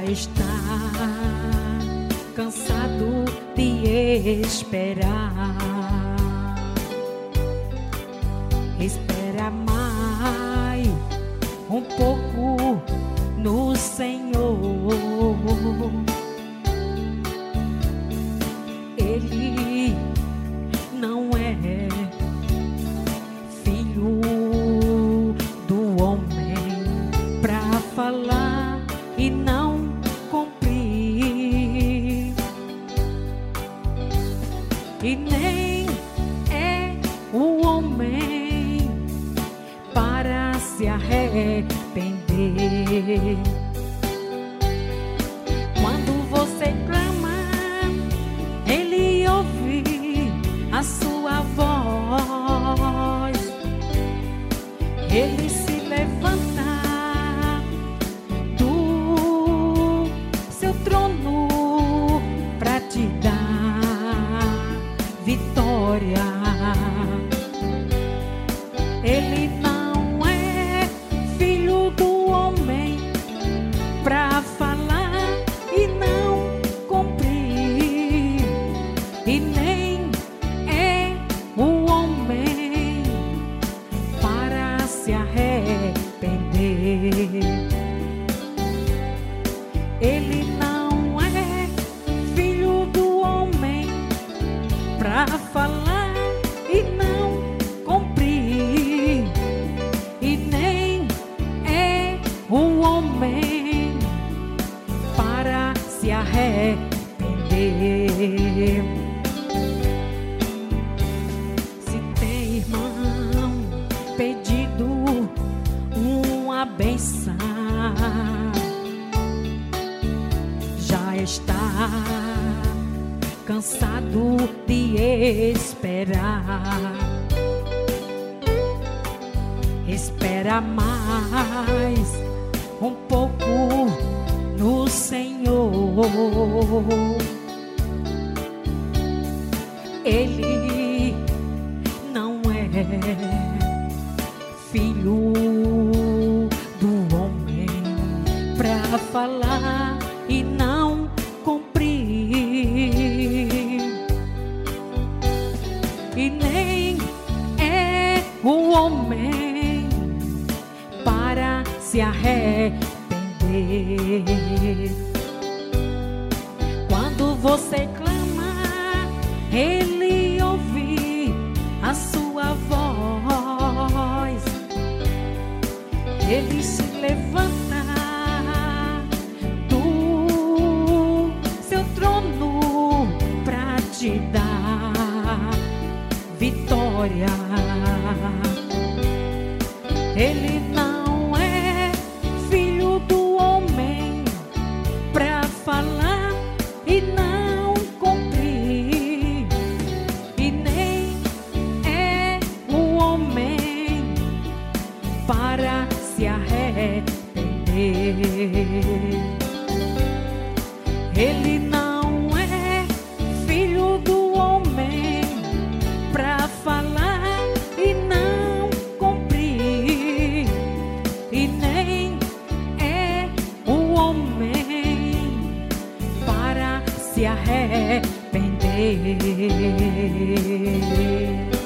está cansado de esperar. Espera mais um pouco no Senhor. Ele não é filho do homem pra falar e não cumprir, e nem é o homem para se arrepender. Quando você clama, Ele ouve a sua voz. Ele se levanta do seu trono para te dar vitória. Ele não é filho do homem pra falar e não cumprir, e nem é o homem para se arrepender. Ele não é filho do homem pra falar e não cumprir, e nem é o homem para se arrepender. Se tem irmão pedido uma benção, já está cansado de esperar. Espera mais um pouco no Senhor. Ele não é filho do homem pra falar e não cumprir, e nem é o homem para se arrepender. Quando você clama, Ele ouve a sua voz. Ele se levanta do seu trono pra te dar vitória. Ele não é filho do homem pra falar e não cumprir, e nem é o homem para se arrepender. Ele não é filho do homem pra falar e não cumprir, e nem é o homem para se arrepender.